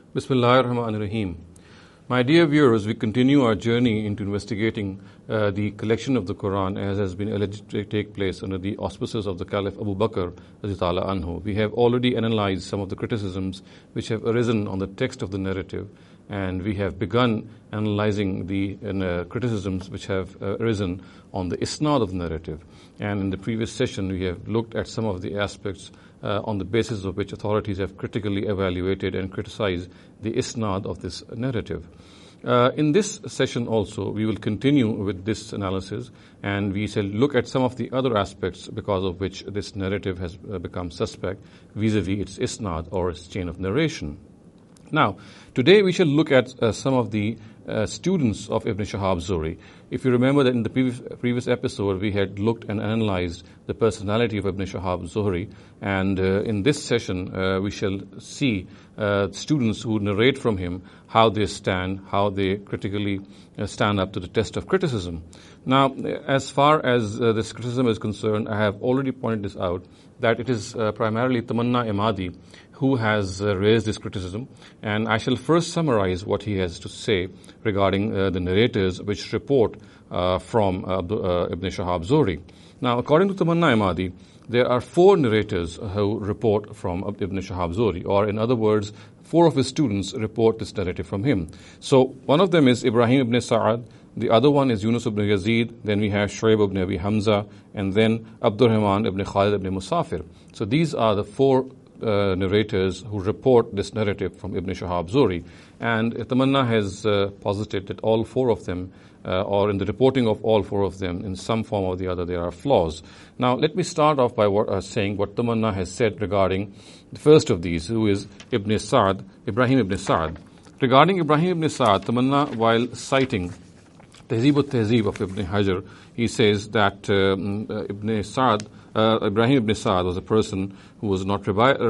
Bismillahir Rahmanir Rahim. My dear viewers, we continue our journey into investigating the collection of the Quran as has been alleged to take place under the auspices of the Caliph Abu Bakr Radhiyallahu anhu. We have already analyzed some of the criticisms which have arisen on the text of the narrative, and we have begun analyzing the criticisms which have arisen on the isnad of the narrative. And in the previous session, we have looked at some of the aspects on the basis of which authorities have critically evaluated and criticized the isnad of this narrative. In this session also, we will continue with this analysis, and we shall look at some of the other aspects because of which this narrative has become suspect vis-a-vis its isnad or its chain of narration. Now, today we shall look at some of the students of Ibn Shihab Zuhri. If you remember that in the previous episode we had looked and analyzed the personality of Ibn Shihab Zuhri, and in this session we shall see students who narrate from him how they stand, how they critically stand up to the test of criticism. Now, as far as this criticism is concerned, I have already pointed this out, that it is primarily Tamanna Emadi who has raised this criticism, and I shall first summarize what he has to say regarding the narrators which report from Ibn Shihab Zuhri. Now, according to Tamanna Emadi, there are 4 narrators who report from Ibn Shihab Zuhri, or in other words, 4 of his students report this narrative from him. So, one of them is Ibrahim ibn Sa'ad, the other one is Yunus ibn Yazid, then we have Shu'ayb ibn Abi Hamza, and then Abdurrahman ibn Khalid ibn Musafir. So, these are the 4 narrators who report this narrative from Ibn Shihab Zuhri. And Tamanna has posited that all 4 of them, or in the reporting of all 4 of them, in some form or the other, there are flaws. Now, let me start off by saying what Tamanna has said regarding the first of these, who is Ibrahim ibn Sa'ad. Regarding Ibrahim ibn Sa'ad, Tamanna, while citing Tehzeeb al-Tehzeeb of Ibn Hajar, he says that Ibrahim ibn Sa'ad was a person who was not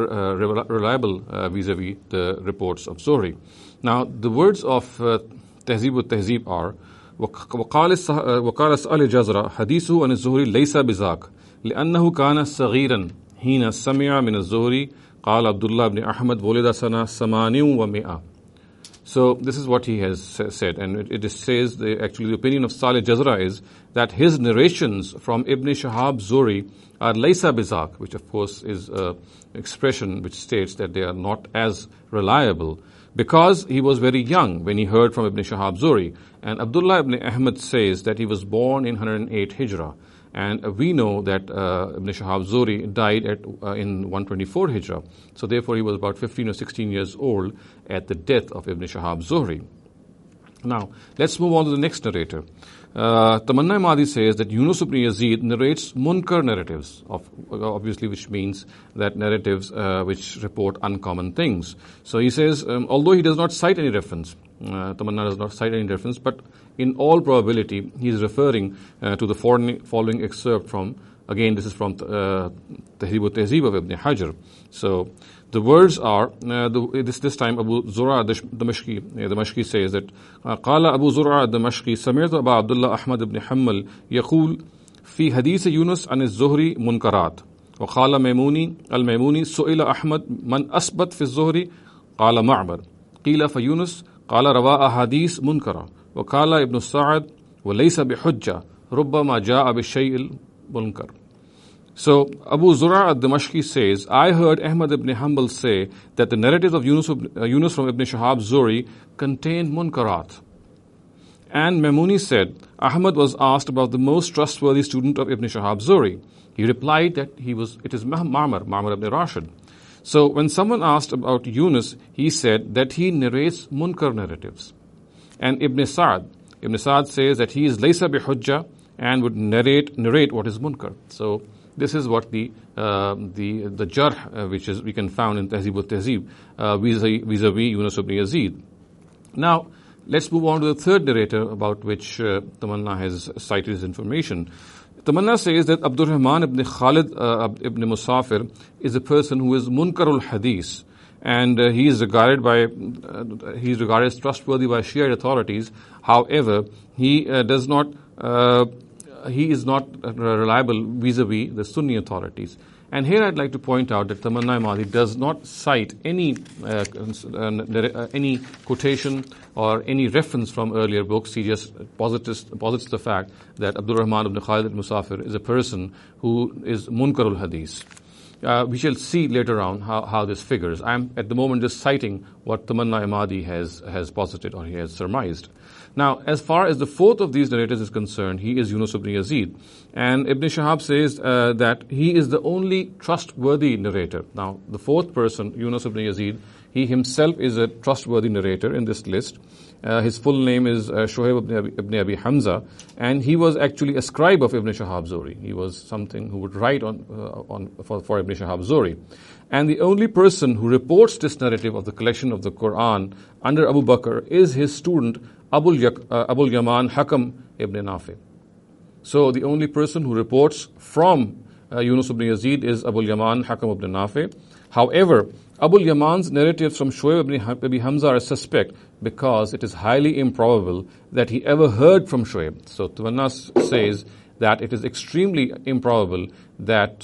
reliable vis-a-vis the reports of Zuhri. Now, the words of Tehzeeb al-Tehzeeb are, وقال سأل جزرة حديثه عن الزهري ليس بذاك لأنه كان صغيرا حين سمع من الزهري قال عبد الله بن أحمد ولد سنة 800. So this is what he has said, and it says actually the opinion of Salih Jazra is that his narrations from Ibn Shihab Zuhri are laysa bizak, which of course is an expression which states that they are not as reliable, because he was very young when he heard from Ibn Shihab Zuhri. And Abdullah ibn Ahmad says that he was born in 108 Hijrah. And we know that Ibn Shihab Zuhri died in 124 Hijrah. So therefore he was about 15 or 16 years old at the death of Ibn Shihab Zuhri. Now, let's move on to the next narrator. Tamanna Emadi says that Yunus ibn Yazid narrates munkar narratives, obviously which means that narratives which report uncommon things. So he says, although he does not cite any reference, Tamanna does not cite any reference, but in all probability he is referring to the following excerpt from, again this is from Tehzeeb al-Tehzeeb of Ibn Hajar. So the words are, this time Abu Zur'a Damashqi says that قال أبو زرعة الدمشقي سمعت أبا عبد الله أحمد بن حنبل يقول في حديث يونس عن الزهري منكرات وقال الميموني سئل أحمد من أثبت في الزهري قال معمر قيل فيونس قال روى أحاديث منكرة وقال ابن سعد وليس بحجة ربما جاء بالشيء المنكر. So Abu Zur'a al-Damashqi says, I heard Ahmad ibn Hanbal say that the narratives of Yunus from Ibn Shihab Zuhri contained munkarat. And Maimuni said, Ahmad was asked about the most trustworthy student of Ibn Shihab Zuhri. He replied that it is Ma'mar ibn Rashid. So when someone asked about Yunus, he said that he narrates munkar narratives. And Ibn Sa'ad says that he is laysa bi hujja and would narrate what is munkar. So this is what the jarh which is we can found in Tehzeeb al-Tehzeeb vis-a-vis Yunus ibn Yazid. Now, let's move on to the third narrator about which Tamanna has cited his information. Tamanna says that Abdurrahman ibn Khalid ibn Musafir is a person who is munkarul hadith, and he is regarded as trustworthy by Shiite authorities. However, he is not reliable vis-a-vis the Sunni authorities. And here I'd like to point out that Tamanna Imadi does not cite any quotation or any reference from earlier books. He just posits the fact that Abdul Rahman ibn Khalid al-Musafir is a person who is munkarul hadith. We shall see later on how this figures. I'm at the moment just citing what Tamanna Imadi has posited or he has surmised. Now, as far as the fourth of these narrators is concerned, he is Yunus ibn Yazid. And Ibn Shihab says that he is the only trustworthy narrator. Now, the fourth person, Yunus ibn Yazid, he himself is a trustworthy narrator in this list. His full name is Shoaib ibn Abi Hamza, and he was actually a scribe of Ibn Shihab Zuhri. He was something who would write for Ibn Shihab Zuhri. And the only person who reports this narrative of the collection of the Quran under Abu Bakr is his student Abul Yaman Hakam ibn Nafi. So the only person who reports from Yunus ibn Yazid is Abul Yaman Hakam ibn Nafi. However, Abul Yaman's narratives from Shoaib ibn Abi Hamza are suspect because it is highly improbable that he ever heard from Shoaib. So Tamanna says that it is extremely improbable that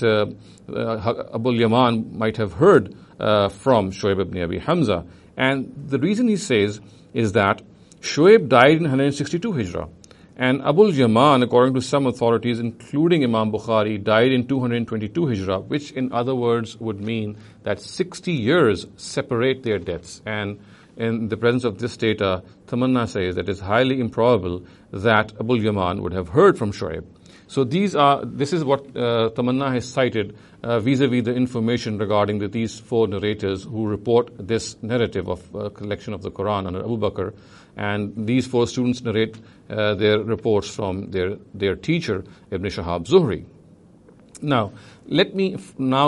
Abul Yaman might have heard from Shoaib ibn Abi Hamza. And the reason he says is that Shoaib died in 162 Hijrah. And Abul Yaman, according to some authorities, including Imam Bukhari, died in 222 Hijrah, which in other words would mean that 60 years separate their deaths. And in the presence of this data, Tamanna says that it is highly improbable that Abul Yaman would have heard from Shoaib. So this is what Tamanna has cited vis-a-vis the information regarding these four narrators who report this narrative of collection of the Quran under Abu Bakr. And these four students narrate their reports from their teacher, Ibn Shihab Zuhri. Now, let me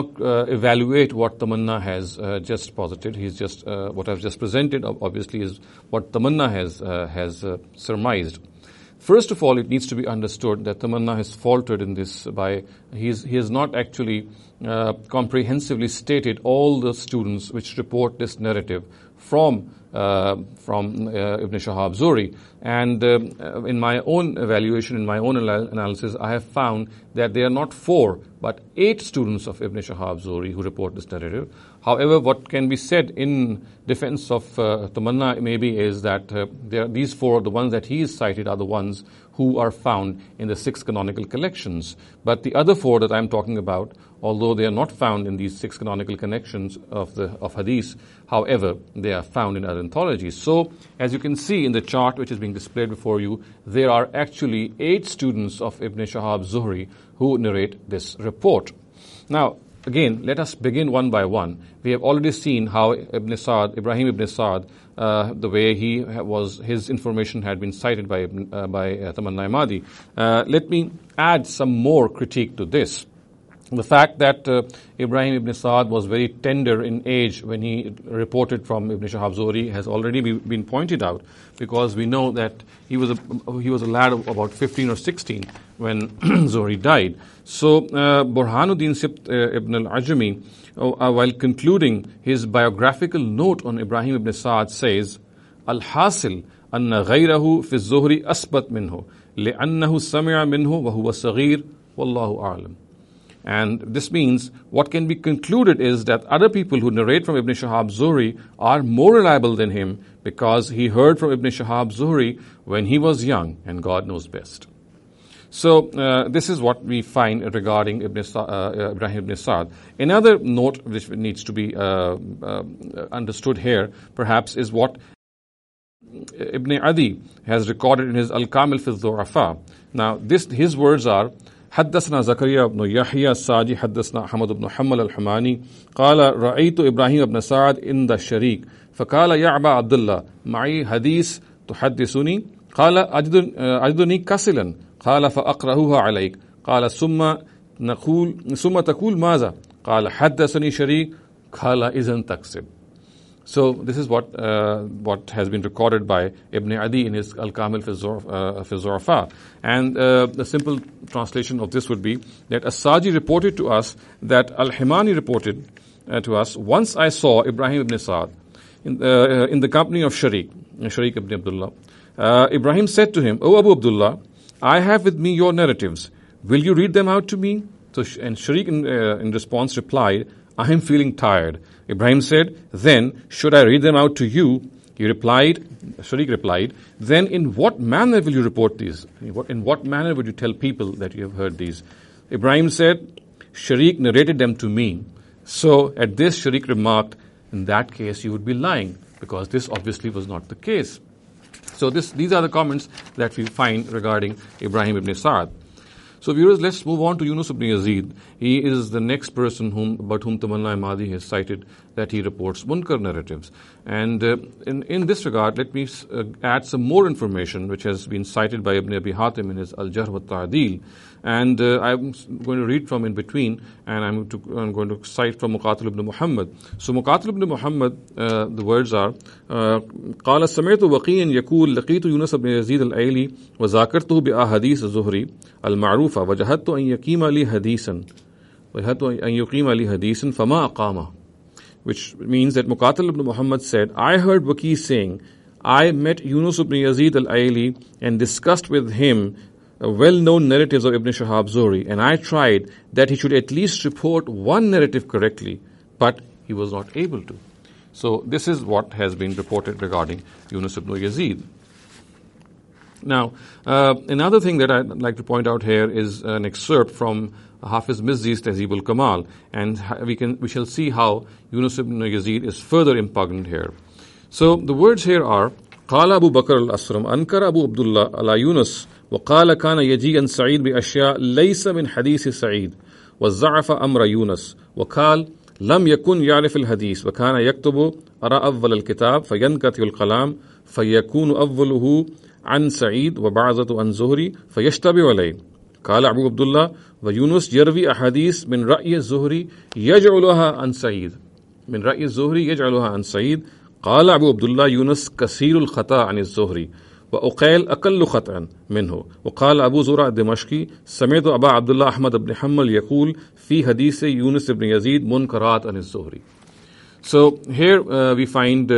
evaluate what Tamanna has just posited. He's just what I've just presented, obviously, is what Tamanna has surmised. First of all, it needs to be understood that Tamanna has faltered in this by he has not actually comprehensively stated all the students which report this narrative from Ibn Shihab Zuhri. And in my own evaluation, in my own analysis, I have found that there are not 4, but 8 students of Ibn Shihab Zuhri who report this narrative. However, what can be said in defense of Tamanna maybe is that these 4, the ones that he is cited, are the ones who are found in the 6 canonical collections. But the other 4 that I'm talking about, although they are not found in these 6 canonical connections of hadith, however, they are found in other anthologies. So, as you can see in the chart which is being displayed before you, there are actually 8 students of Ibn Shihab Zuhri who narrate this report. Now, again, let us begin one by one. We have already seen how Ibrahim ibn Sa'd, the way his information had been cited by Tamanna Imadi. Let me add some more critique to this. The fact that Ibrahim ibn Sa'd was very tender in age when he reported from Ibn Shihab Zuhri has already been pointed out, because we know that he was a lad of about 15 or 16 when Zuhri died. So Burhanuddin Sibt ibn al-Ajami, while concluding his biographical note on Ibrahim ibn Sa'd, says, Al-Hasil anna ghayrahu fi Zuhri asbat minhu li'annahu sami'a minhu wa huwa saghir wallahu a'lam. And this means what can be concluded is that other people who narrate from Ibn Shihab Zuhri are more reliable than him because he heard from Ibn Shihab Zuhri when he was young, and God knows best. So this is what we find regarding Ibrahim ibn Sa'd. Another note which needs to be understood here, perhaps, is what Ibn Adi has recorded in his Al-Kamil fi al-Du'afa. Now, his words are, حدثنا زكريا بن يحيى الساجي حدثنا أحمد بن حنبل الحماني قال رأيت إبراهيم بن سعد عند الشريك فقال يا أبا عبد الله معي حديث تحدثني قال أجدني كسلا قال فأقرأها عليك قال ثم تقول ماذا قال حدثني شريك قال إذن تكسب. So this is what has been recorded by Ibn Adi in his Al-Kamil fi Zu'afa. And the simple translation of this would be that As-Saji reported to us that Al-Himani reported to us, once I saw Ibrahim ibn Sa'd in the company of Sharik ibn Abdullah. Ibrahim said to him, O Abu Abdullah, I have with me your narratives. Will you read them out to me? And Sharik in response replied, I am feeling tired. Ibrahim said, then should I read them out to you? Sharik replied, then in what manner will you report these? In what manner would you tell people that you have heard these? Ibrahim said, Sharik narrated them to me. So at this, Sharik remarked, in that case you would be lying, because this obviously was not the case. So these are the comments that we find regarding Ibrahim ibn Sa'd. So viewers, let's move on to Yunus ibn Yazid. He is the next person about whom Tamanna Ahmadi has cited that he reports munkar narratives. And in this regard, let me add some more information which has been cited by Ibn Abi Hatim in his Al-Jarh wa Ta'dil. And I'm going to read from in between, and I'm going to cite from Muqatil ibn Muhammad. So Muqatil ibn Muhammad, the words are, قال سمعت وقيا يقول لقيت يونس بن يزيد الأيلي وذاكرته بأحاديث الزهري المعروفة وجهدت أن يقيم لي حديثا فما أقامه. Which means that Muqatil ibn Muhammad said, I heard Waqi saying, I met Yunus ibn Yazid al-Aili and discussed with him well-known narratives of Ibn Shihab Zuhri, and I tried that he should at least report one narrative correctly, but he was not able to. So this is what has been reported regarding Yunus ibn Yazid. Now, another thing that I'd like to point out here is an excerpt from Hafiz Mizzi's Tahzib al-Kamal, and we shall see how Yunus ibn Yazid is further impugned here. So the words here are, قال أبو بكر الأسرم أنكر أبو عبد الله على يونس وقال كان يجيء سعيد بأشياء ليس من حديث سعيد وضعف أمر يونس وقال لم يكن يعرف الحديث وكان يكتب أرى أول الكتاب فينقطع الكلام فيكون أوله عن سعيد وبعضة عن زهري فيشتبه عليه. قال أبو عبد الله ويونس يروي أحاديث من رأي الزهري يجعلها عن سعيد من رأي الزهري يجعلها عن سعيد. قال أبو عبد الله يونس كثير الخطأ عن الزهري وأقيل أقل خطأ منه. وقال أبو زرع الدمشقي سمعت أبا عبد الله أحمد بن حنبل يقول في حديث يونس بن يزيد منكرات عن الزهري. So here we find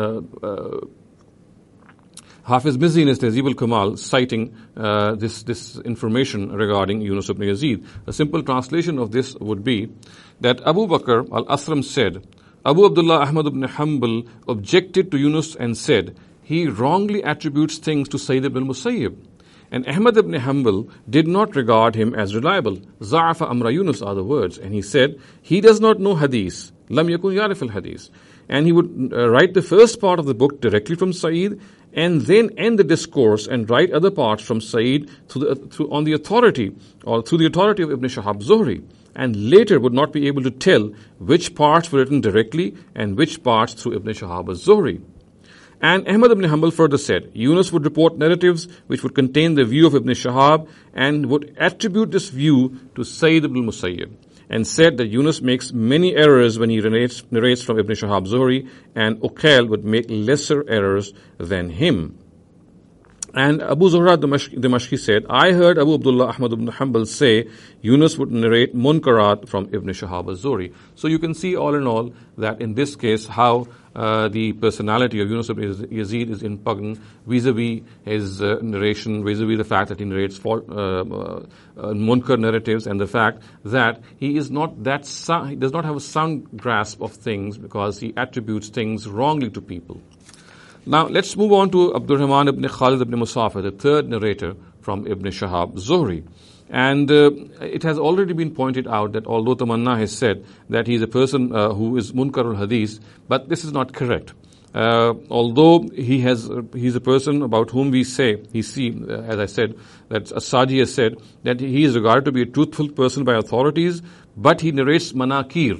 Hafiz Mizzi in his Tahzib al-Kamal citing this information regarding Yunus ibn Yazid. A simple translation of this would be that Abu Bakr al-Asram said, Abu Abdullah Ahmad ibn Hanbal objected to Yunus and said, he wrongly attributes things to Sayyid ibn al-Musayyib. And Ahmad ibn Hanbal did not regard him as reliable. Za'afa amra Yunus are the words. And he said, he does not know hadith. Lam yakun yarif al-hadith. And he would write the first part of the book directly from Sayyid, and then end the discourse and write other parts from Sayyid on the authority, or through the authority of Ibn Shihab Zuhri, and later would not be able to tell which parts were written directly and which parts through Ibn Shihab Zuhri. And Ahmad ibn Hanbal further said, Yunus would report narratives which would contain the view of Ibn Shihab and would attribute this view to Sayyid ibn Musayyib, and said that Yunus makes many errors when he narrates from Ibn Shihab Zuhri, and Uqail would make lesser errors than him. And Abu Zuhra Dimashqi said, I heard Abu Abdullah Ahmad ibn Hanbal say Yunus would narrate munkarat from Ibn Shihab Zuhri. So you can see all in all that in this case how the personality of Yunus ibn Yazid is impugned vis-a-vis his narration, vis-a-vis the fact that he narrates munkar narratives, and the fact that he does not have a sound grasp of things because he attributes things wrongly to people. Now let's move on to Abdurrahman ibn Khalid ibn Musafir, the third narrator from Ibn Shihab Zuhri. And it has already been pointed out that although Tamanna has said that he is a person who is munkarul hadith, but this is not correct. Although he's a person about whom we say, as I said, that As-Saji has said that he is regarded to be a truthful person by authorities, but he narrates manakir.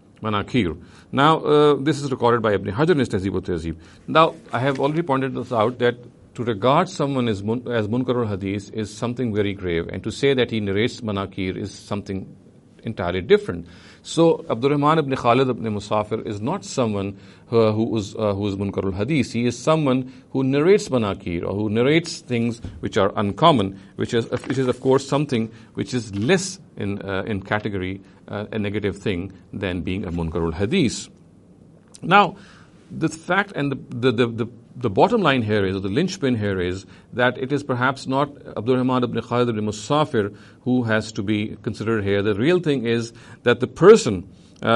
Now, this is recorded by Ibn Hajar in his Tahzib al-Tahzib. Now, I have already pointed this out that to regard someone as munkarul hadith is something very grave, and to say that he narrates manakir is something entirely different. So, Abdurrahman ibn Khalid ibn Musafir is not someone who is munkarul hadith. He is someone who narrates manakir, or who narrates things which are uncommon, which is of course something which is less in category a negative thing than being a munkarul hadith. Now, the fact and the the bottom line here is, or the linchpin here is, that it is perhaps not Abdul Rahman ibn Khalid ibn Musafir who has to be considered here. The real thing is that the person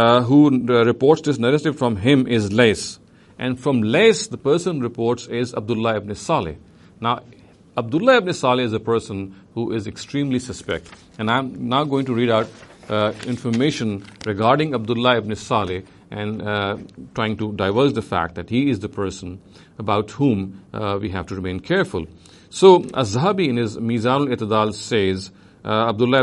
who reports this narrative from him is Lays. And from Lays, the person reports is Abdullah ibn Saleh. Now, Abdullah ibn Saleh is a person who is extremely suspect. And I'm now going to read out information regarding Abdullah ibn Saleh and trying to divulge the fact that he is the person about whom we have to remain careful. So, Az-Zahabi in his Mizan al-I'tidal says, about Abdullah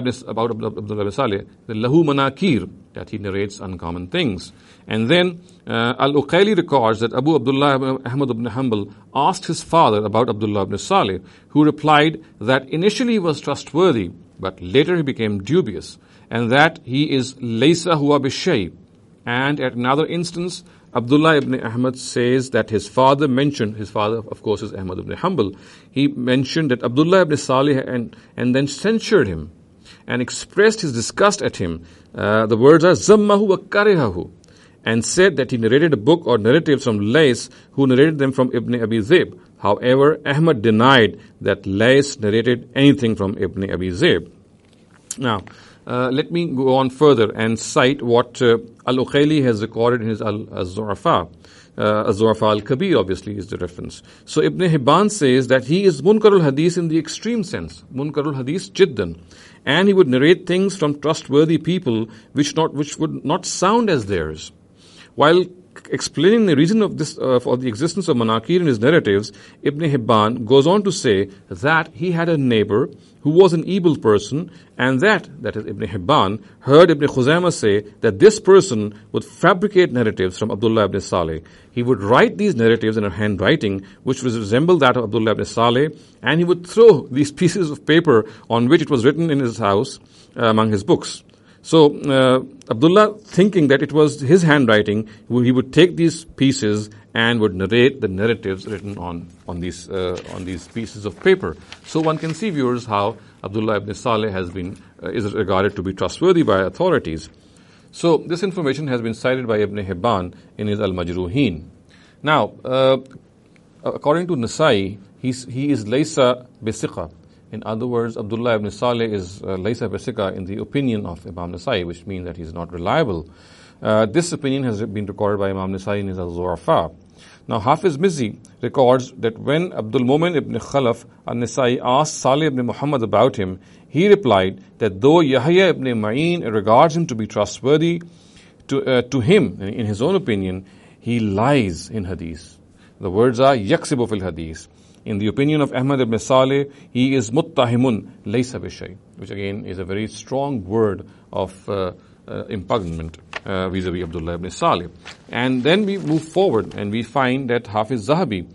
ibn Saleh, the lahu manakir, that he narrates uncommon things. And then Al-Uqayli records that Abu Abdullah Ahmad ibn Hanbal asked his father about Abdullah ibn Saleh, who replied that initially he was trustworthy, but later he became dubious, and that he is laysa huwa bishay. And at another instance, Abdullah ibn Ahmad says that his father, of course, is Ahmad ibn Hanbal. He mentioned that Abdullah ibn Saleh and then censured him and expressed his disgust at him. The words are zammahu wa karihahu, and said that he narrated a book or narratives from Lays, who narrated them from Ibn Abi Zayd. However, Ahmad denied that Lays narrated anything from Ibn Abi Zayd. Now, let me go on further and cite what Al-Uqayli has recorded in his Az-Zu'afa. Az-Zu'afa al-Kabir, obviously, is the reference. So Ibn Hibban says that he is Munkarul Hadith in the extreme sense. Munkarul Hadith jiddan. And he would narrate things from trustworthy people which would not sound as theirs. While explaining the reason of this for the existence of manakir in his narratives, Ibn Hibban goes on to say that he had a neighbor who was an evil person, and that is Ibn Hibban, heard Ibn Khuzaymah say that this person would fabricate narratives from Abdullah ibn Saleh. He would write these narratives in a handwriting which would resemble that of Abdullah ibn Saleh, and he would throw these pieces of paper on which it was written in his house among his books. So Abdullah, thinking that it was his handwriting, he would take these pieces and would narrate the narratives written on these pieces of paper. So one can see, viewers, how Abdullah ibn Saleh is regarded to be trustworthy by authorities. So this information has been cited by Ibn Hibban in his Al-Majruhin. Now, according to Nasai, he is laysa bisiqa. In other words, Abdullah ibn Saleh is laysa bisiqa in the opinion of Imam Nasai, which means that he is not reliable. This opinion has been recorded by Imam Nasai in his Al-Zu'afa. Now, Hafiz Mizzi records that when Abdul Mumin ibn Khalaf al-Nasai asked Salih ibn Muhammad about him, he replied that though Yahya ibn Ma'in regards him to be trustworthy, to him, in his own opinion, he lies in hadith. The words are yaksibu fil hadith. In the opinion of Ahmad ibn Saleh, he is muttahimun laysa bishay, which again is a very strong word of impugnment vis-a-vis Abdullah ibn Saleh. And then we move forward and we find that Hafiz Zahabi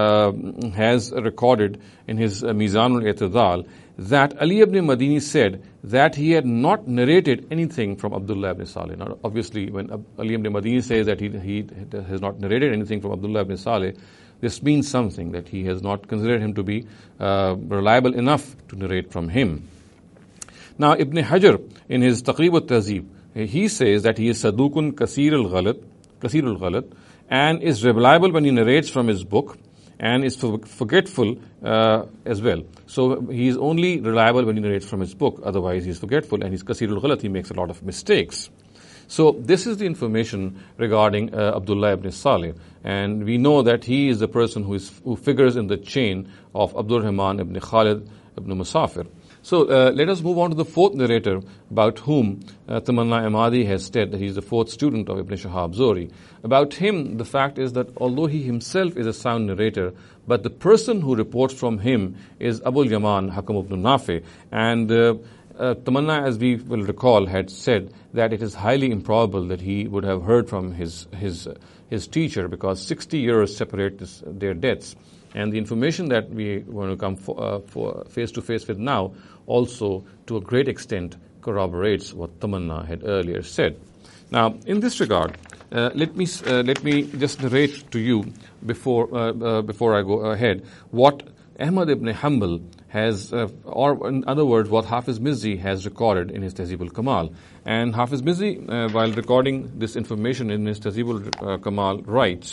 has recorded in his Mizan al-I'tidal that Ali ibn Madini said that he had not narrated anything from Abdullah ibn Saleh. Now, obviously, when Ali ibn Madini says that he has not narrated anything from Abdullah ibn Saleh, this means something, that he has not considered him to be reliable enough to narrate from him. Now, Ibn Hajar, in his Taqrib al-Tahzib, he says that he is Sadukun Kasir al-Ghalat, and is reliable when he narrates from his book, and is forgetful as well. So he is only reliable when he narrates from his book, otherwise he is forgetful, and he's Kasir al-Ghalat, he makes a lot of mistakes. So this is the information regarding Abdullah ibn Saleh, and we know that he is the person who figures in the chain of Abdul Rahman ibn Khalid ibn Musafir. So let us move on to the fourth narrator, about whom Tamanna Ahmadi has said that he is the fourth student of Ibn Shihab Zuhri. About him, the fact is that although he himself is a sound narrator, but the person who reports from him is Abul Yaman Hakam ibn Nafi, and Tamanna, as we will recall, had said that it is highly improbable that he would have heard from his teacher, because 60 years separate their deaths. And the information that we want to come for face to face with now also, to a great extent, corroborates what Tamanna had earlier said. Now, in this regard, let me just narrate to you before I go ahead what Ahmad ibn Hanbal has, or in other words, what Hafiz Mizzi has recorded in his Tahzib al-Kamal. And Hafiz Mizzi, while recording this information in his Tahzib al-Kamal, writes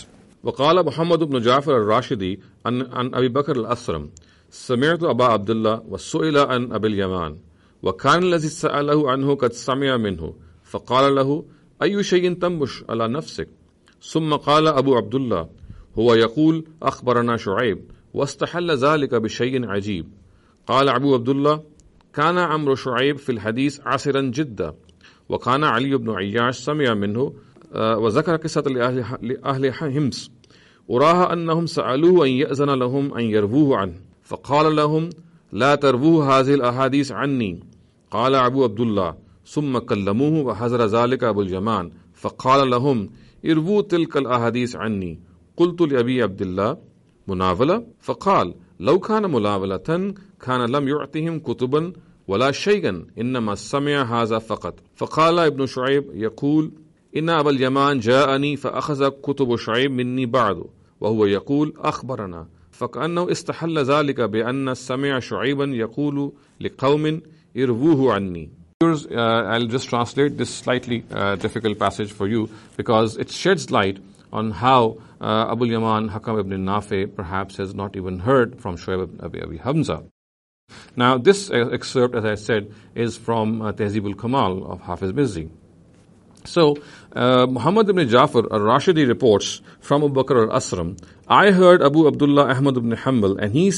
وقال محمد بن جعفر الراشدي عن أبي بكر الأسرم سمعت أبا عبد الله وسئل عن أبي اليمان وكان الذي سأله عنه قد سمع منه فقال له أي شيء تنبش على نفسك ثم قال أبو عبد الله هو يقول أخبرنا شعيب واستحل ذلك بشيء عجيب. قال أبو عبد الله كان عمرو شعيب في الحديث عسرا جدا وكان علي بن عياش سمع منه وذكر قصة لأهل حمص أراها أنهم سألوه أن يأذن لهم أن يرووه عنه فقال لهم لا ترووه هذه الأحاديث عني. قال أبو عبد الله ثم كلموه وحذر ذلك أبو اليمان فقال لهم ارووا تلك الأحاديث عني. قلت لأبي عبد الله مناولة؟ فقال لو كان مناولة كان لم يعطهم كتبا ولا شيئا إنما سمع هذا فقط. فقال ابن شعيب يقول إن أبا اليمان جاءني فأخذ كتب شعيب مني بعد وهو يقول أخبرنا فكأنه استحل ذلك بأن سمع شعيبا يقول لقوم ارووه عني. I'll just translate this slightly difficult passage for you because it sheds light on how Abu Yaman Hakam ibn Nafi perhaps has not even heard from Shu'aib ibn Abi Hamza. Now this excerpt, as I said, is from Tehzib al-Kamal of Hafiz Mizzi. So, Muhammad ibn Ja'far al-Rashidi reports from Abu Bakr al-Asram, I heard Abu Abdullah Ahmad ibn Hanbal, and he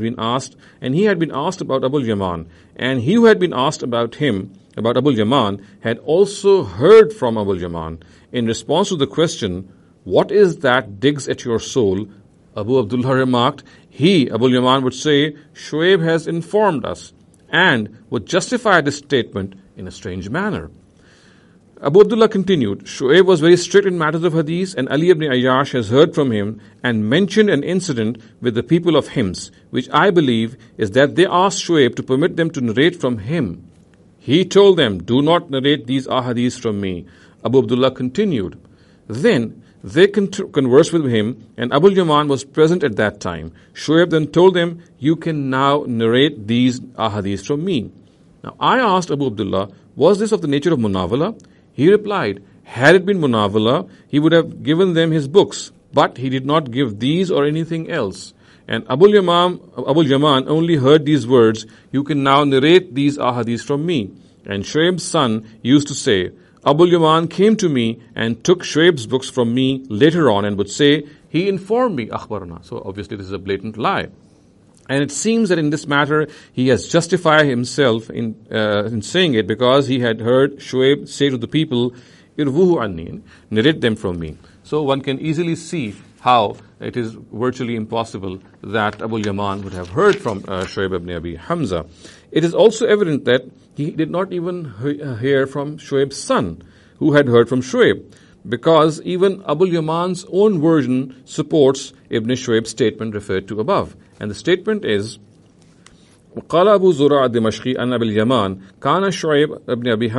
had been asked about Abu Yaman, and he who had been asked about him, about Abu Yaman, had also heard from Abu Yaman. In response to the question, what is that digs at your soul? Abu Abdullah remarked, he, Abu Yaman, would say, Shu'aib has informed us, and would justify this statement in a strange manner. Abu Abdullah continued, Shu'aib was very strict in matters of hadith, and Ali ibn Ayyash has heard from him and mentioned an incident with the people of Hims, which I believe is that they asked Shu'aib to permit them to narrate from him. He told them, do not narrate these ahadith from me. Abu Abdullah continued. Then they conversed with him, and Abu Yaman was present at that time. Shu'aib then told them, you can now narrate these ahadith from me. Now I asked Abu Abdullah, was this of the nature of munawala? He replied, had it been munawala, he would have given them his books, but he did not give these or anything else. And Abu Yaman only heard these words, you can now narrate these ahadith from me. And Shu'aib's son used to say, Abu Yaman came to me and took Shu'aib's books from me later on and would say, he informed me, akhbarana. So obviously this is a blatant lie. And it seems that in this matter, he has justified himself in saying it because he had heard Shu'aib say to the people, irvuhu anni, narrate them from me. So one can easily see how it is virtually impossible that Abu Yaman would have heard from Shu'aib ibn Abi Hamza. It is also evident that he did not even hear from Shu'aib's son, who had heard from Shu'aib, because even Abu Yaman's own version supports Ibn Shu'aib's statement referred to above. And the statement is, وقال أبو زرع الدمشقي أن أبي اليمان كان شعيب ابن أبي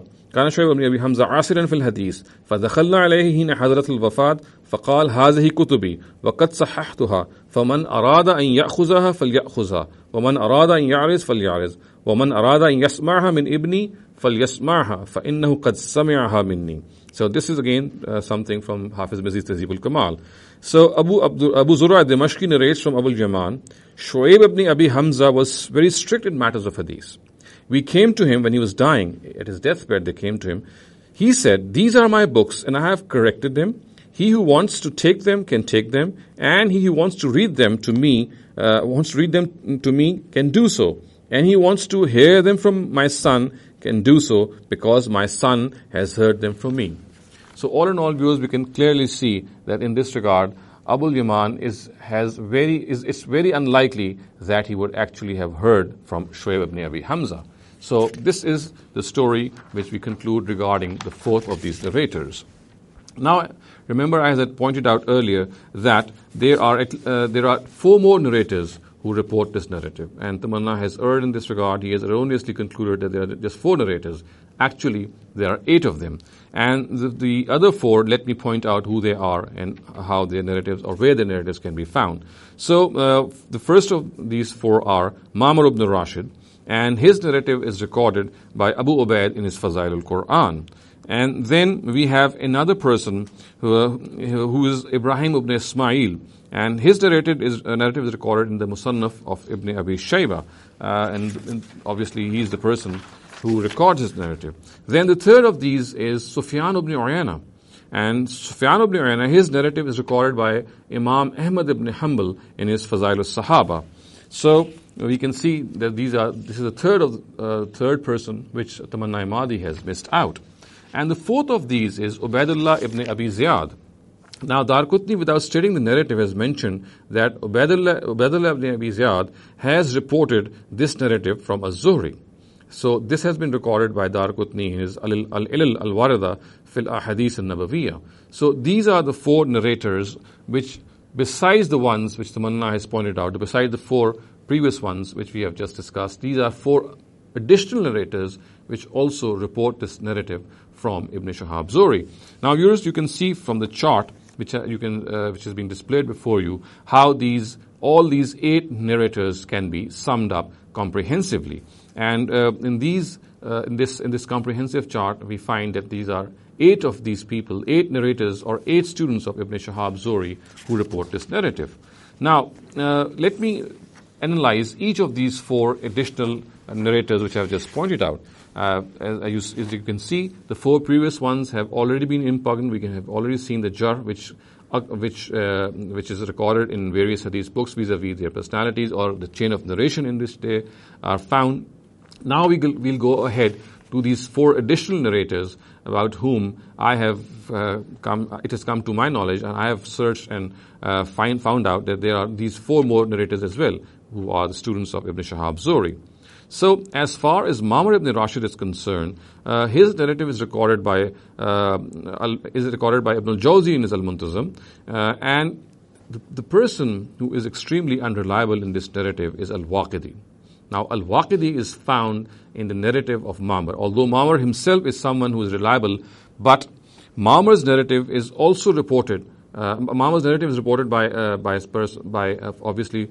حمزة عاصرا في الحديث فدخلنا عليه حين حضرت الوفاة فقال هذه كتبي وقد صححتها فمن أراد أن يأخذها فليأخذها ومن أراد أن يعرض فليعرض ومن أراد أن يسمعها من ابني فليسمعها فإنه قد سمعها مني. So this is again something from Hafiz Mizzi's Tehzib al-Kamal. So Abu Zur'a al-Dimashqi narrates from Abu Yaman, Shu'aib ibn Abi Hamza was very strict in matters of hadith. We came to him when he was dying. At his deathbed they came to him. He said, these are my books and I have corrected them. He who wants to take them can take them, and he who wants to read them to me, can do so. And he wants to hear them from my son can do so, because my son has heard them from me. So all in all, viewers, we can clearly see that in this regard, Abu Yaman it's very unlikely that he would actually have heard from Shu'aib ibn Abi Hamza. So this is the story which we conclude regarding the fourth of these narrators. Now, remember, as I pointed out earlier, that there are four more narrators who report this narrative. And Tamanna has erred in this regard. He has erroneously concluded that there are just four narrators. Actually, there are 8 of them. And the other 4, let me point out who they are and how their narratives or where their narratives can be found. So, the first of these 4 are Ma'mar ibn Rashid, and his narrative is recorded by Abu Ubaid in his Fazail al-Quran. And then we have another person who is Ibrahim ibn Ismail, and his narrative is recorded in the Musannaf of Ibn Abi Shayba, and obviously he is the person who records his narrative. Then the third of these is Sufyan ibn Uyayna. And Sufyan ibn Uyayna, his narrative is recorded by Imam Ahmad ibn Hanbal in his Fazail al-Sahaba. So we can see that this is the third person which Tamanna Madi has missed out. And the fourth of these is Ubaidullah ibn Abi Ziyad. Now, Darqutni, without stating the narrative, has mentioned that Ubaidullah ibn Abi Ziyad has reported this narrative from Az-Zuhri. So this has been recorded by Darqutni in his Al-Ilal al-Warida fil Ahadith al-Nabawiyya. So these are the four narrators which, besides the ones which Tamanna has pointed out, besides the four previous ones which we have just discussed, these are four additional narrators which also report this narrative from Ibn Shihab Zuhri. Now, viewers, you can see from the chart which has been displayed before you how all these 8 narrators can be summed up comprehensively. And in this comprehensive chart, we find that these are 8 of these people, 8 narrators or 8 students of Ibn Shihab Zuhri who report this narrative. Now, let me analyze each of these 4 additional narrators which I have just pointed out. As you can see, the 4 previous ones have already been impugned. We have already seen the jar which is recorded in various hadith books vis-a-vis their personalities or the chain of narration in which they are found. Now we'll go ahead to these 4 additional narrators about whom it has come to my knowledge, and I have searched and found out that there are these 4 more narrators as well who are the students of Ibn Shihab Zuhri. So, as far as Ma'mar ibn Rashid is concerned, his narrative is recorded by Ibn al-Jawzi in his Al-Muntazam, and the person who is extremely unreliable in this narrative is Al-Waqidi. Now, Al-Waqidi is found in the narrative of Ma'mar. Although Ma'mar himself is someone who is reliable, but Ma'mar's narrative is also reported. Ma'mar's narrative is reported by obviously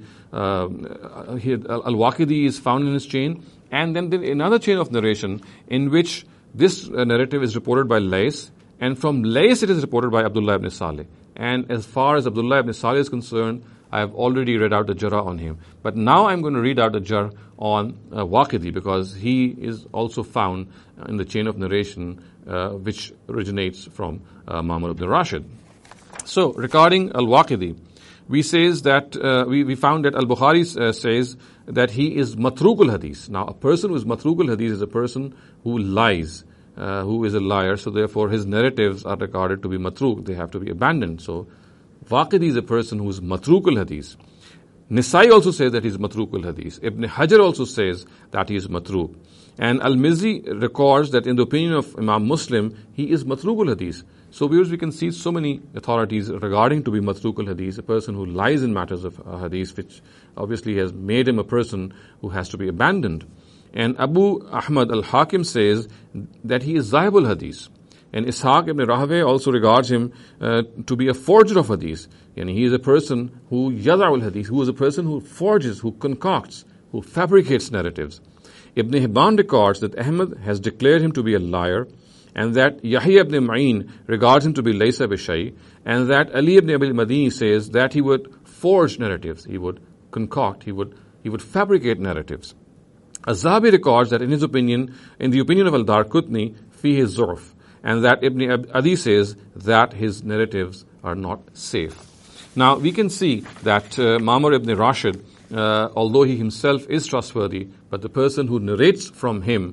Al-Waqidi is found in his chain, and then another chain of narration in which this narrative is reported by Lays, and from Lays it is reported by Abdullah ibn Salih. And as far as Abdullah ibn Salih is concerned, I have already read out the jarh on him. But now I'm going to read out the jarh on Waqidi, because he is also found in the chain of narration which originates from Ma'mar ibn Rashid. So, regarding Al-Waqidi, we found that Al-Bukhari says that he is matrukul hadith. Now, a person who is matrukul hadith is a person who lies, who is a liar. So, therefore, his narratives are regarded to be matruk. They have to be abandoned. So, Waqidi is a person who is matrukul hadith. Nisai also says that he is matrukul hadith. Ibn Hajar also says that he is matruk. And Al-Mizzi records that in the opinion of Imam Muslim, he is matrukul hadith. So viewers, we can see so many authorities regarding to be matrukul hadith, a person who lies in matters of hadith, which obviously has made him a person who has to be abandoned. And Abu Ahmad al-Hakim says that he is zahibul hadith. And Ishaq ibn Rahawayh also regards him to be a forger of hadith. And he is a person who yada'ul hadith, who is a person who forges, who concocts, who fabricates narratives. Ibn Hibban records that Ahmad has declared him to be a liar, and that Yahya ibn Ma'in regards him to be laysa bishai, and that Ali ibn Abi al-Madini says that he would forge narratives, he would concoct, he would fabricate narratives. Az-Zahabi records that in the opinion of Al-Darqutni, fihi zurf, and that Ibn Adi says that his narratives are not safe. Now, we can see that Ma'mar ibn Rashid, although he himself is trustworthy, but the person who narrates from him,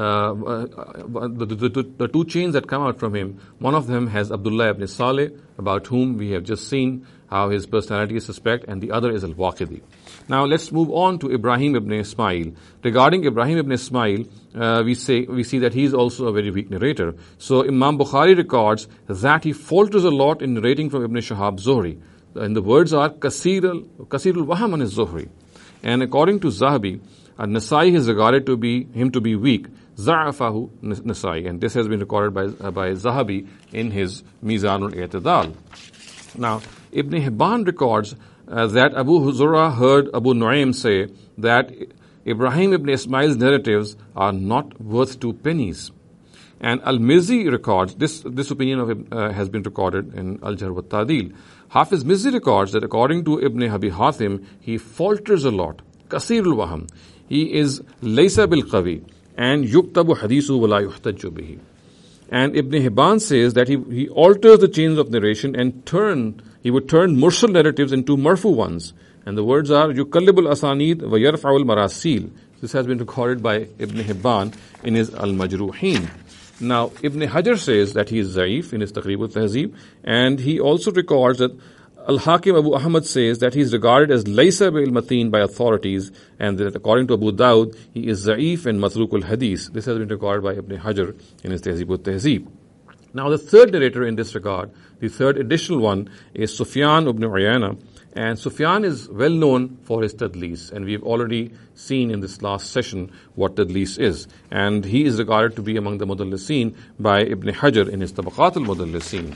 the 2 chains that come out from him, one of them has Abdullah ibn Salih, about whom we have just seen how his personality is suspect, and the other is Al-Waqidi. Now let's move on to Ibrahim ibn Ismail. Regarding Ibrahim ibn Ismail, we see that he is also a very weak narrator. So Imam Bukhari records that he falters a lot in narrating from Ibn Shihab Zuhri. And the words are Kasirul Waham an Zuhri. And according to Zahabi, Nasai has regarded him to be weak. Za'afahu Nasai. And this has been recorded by Zahabi in his Mizanul I'tidal. Now, Ibn Hibban records that Abu Huzura heard Abu Nu'aym say that Ibrahim ibn Ismail's narratives are not worth 2 pennies. And Al-Mizzi records, this opinion of has been recorded in Al-Jarh wa Ta'dil. Hafiz Mizzi records that according to Ibn Abi Hatim, he falters a lot. Kasirul Waham. He is laysa bil qawi and yuktabu hadithu wa la yuhtajju bihi. And Ibn Hibban says that he alters the chains of narration and he would turn mursal narratives into marfu ones. And the words are yukallibul asanid wa yarfa'ul marasil. This has been recorded by Ibn Hibban in his Al-Majruhin. Now, Ibn Hajar says that he is Za'if in his Taqrib al-Tahzib, and he also records that Al-Hakim Abu Ahmad says that he is regarded as Laysa bil-Mateen by authorities, and that according to Abu Dawud, he is Za'if and Matruk al-Hadith. This has been recorded by Ibn Hajar in his Tahzib al-Tahzib. Now, the third narrator in this regard, the third additional one, is Sufyan ibn Uyayna. And Sufyan is well known for his tadlis, and we've already seen in this last session what tadlis is. And he is regarded to be among the Mudallisin by Ibn Hajar in his Tabaqat al-Mudallisin.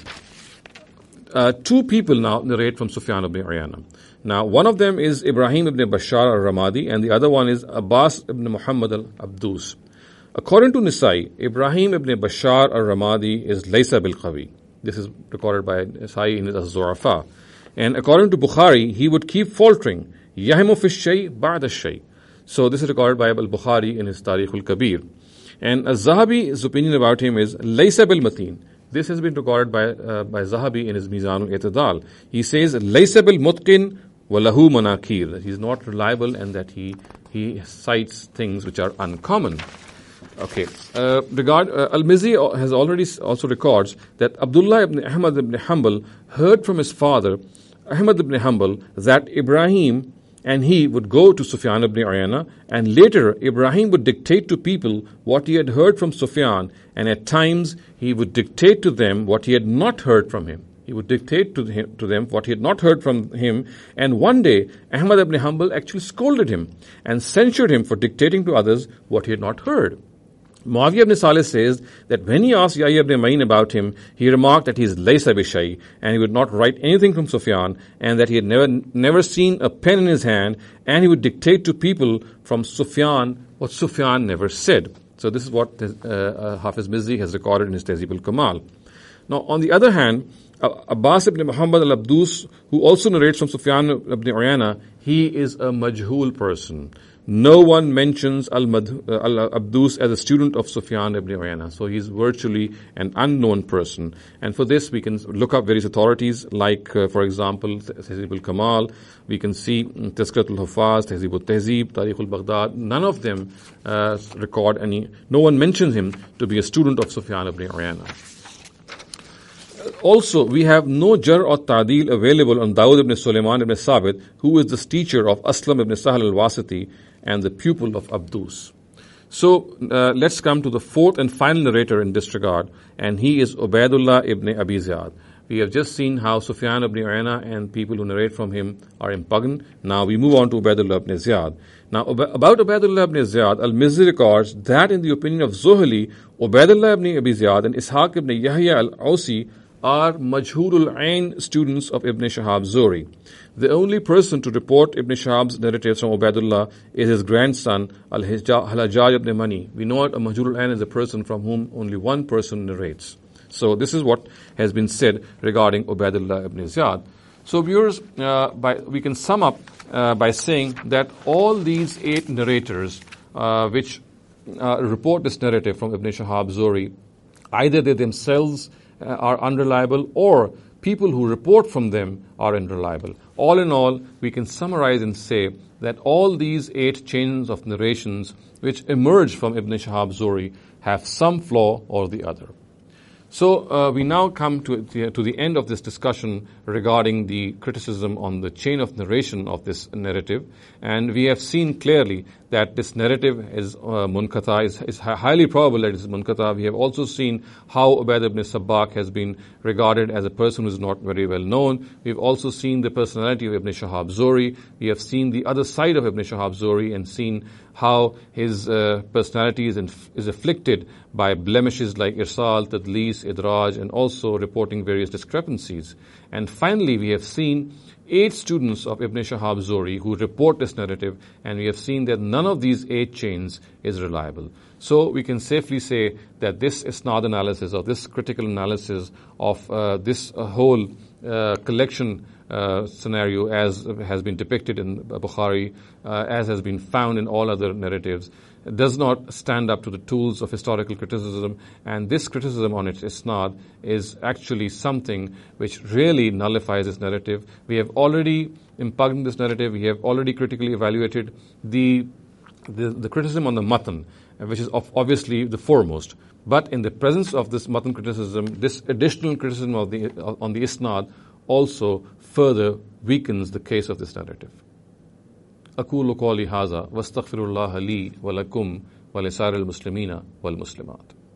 Two people now narrate from Sufyan ibn Uyayna. Now, one of them is Ibrahim ibn Bashar al-Ramadi, and the other one is Abbas ibn Muhammad al-Abdus. According to Nisai, Ibrahim ibn Bashar al-Ramadi is Laysa bil-Qawi. This is recorded by Nisai in his Az-Zurafa. And according to Bukhari, he would keep faltering. Yahimu fi shay ba'da shay. So this is recorded by Al-Bukhari in his Tarikh al-Kabir. And Az-Zahabi's opinion about him is Laysa bil-Mateen. This has been recorded by Zahabi in his Mizan al-I'tidal. He says Laysa bil-Mutqin wa lahu manakir. That he is not reliable and that he cites things which are uncommon. Okay. Al-Mizzi has already also records that Abdullah ibn Ahmad ibn Hanbal heard from his father, Ahmad ibn Hanbal, that Ibrahim and he would go to Sufyan ibn Uyayna, and later Ibrahim would dictate to people what he had heard from Sufyan, and at times he would dictate to them what he had not heard from him. He would dictate to them what he had not heard from him, and one day Ahmad ibn Hanbal actually scolded him and censured him for dictating to others what he had not heard. Muawiyah ibn Salih says that when he asked Yahya ibn Ma'in about him, he remarked that he is laysa bishay, and he would not write anything from Sufyan, and that he had never seen a pen in his hand, and he would dictate to people from Sufyan what Sufyan never said. So this is what Hafiz Mizzi has recorded in his Tahzib al-Kamal. Now, on the other hand, Abbas ibn Muhammad al-Abdus, who also narrates from Sufyan ibn Uyayna, he is a majhul person. No one mentions Al-Abdus as a student of Sufyan ibn Uyayna. So he's virtually an unknown person. And for this, we can look up various authorities like, for example, Tahzib al-Kamal. We can see Tazkirat al-Hufaz, Tahzib al-Tahzib, Tarikh al-Baghdad. None of them record no one mentions him to be a student of Sufyan ibn Uyayna. Also, we have no Jarh or Ta'dil available on Dawud ibn Sulaiman ibn Sabit, who is the teacher of Aslam ibn Sahal al-Wasiti and the pupil of Abdus. So, let's come to the fourth and final narrator in this regard, and he is Ubaidullah ibn Abi Ziyad. We have just seen how Sufyan ibn Uyayna and people who narrate from him are impugned. Now we move on to Ubaidullah ibn Ziyad. Now, about Ubaidullah ibn Ziyad, Al-Mizzi records that in the opinion of Zuhli, Ubaidullah ibn Abi Ziyad and Ishaq ibn Yahya al-Awsi are majhulul ain students of Ibn Shihab Zuhri. The only person to report Ibn Shihab's narratives from Ubaidullah is his grandson, Al-Hajjaj ibn Mani. We know a majhulul ain is a person from whom only one person narrates. So this is what has been said regarding Ubaidullah ibn Ziyad. So viewers, we can sum up by saying that all these 8 narrators which report this narrative from Ibn Shihab Zuhri, either they themselves are unreliable or people who report from them are unreliable. All in all, we can summarize and say that all these 8 chains of narrations which emerge from Ibn Shihab Zuhri have some flaw or the other. So we now come to the end of this discussion regarding the criticism on the chain of narration of this narrative, and we have seen clearly that this narrative is munqata, is highly probable that it is munqata. We have also seen how Ubaid ibn Sabbaq has been regarded as a person who is not very well known. We have also seen the personality of Ibn Shihab Zuhri. We have seen the other side of Ibn Shihab Zuhri and seen how his personality is afflicted by blemishes like irsal, tadlis, idraj, and also reporting various discrepancies. And finally, we have seen 8 students of Ibn Shihab Zuhri who report this narrative, and we have seen that none of these 8 chains is reliable. So we can safely say that this isnad analysis, or this critical analysis of this whole collection scenario, as has been depicted in Bukhari, as has been found in all other narratives, does not stand up to the tools of historical criticism, and this criticism on its isnad is actually something which really nullifies this narrative. We have already impugned this narrative. We have already critically evaluated the criticism on the matan, which is obviously the foremost. But in the presence of this matan criticism, this additional criticism on the isnad also further weakens the case of this narrative. أقول قولي هذا واستغفر الله لي ولكم ولسائر المسلمين والمسلمات.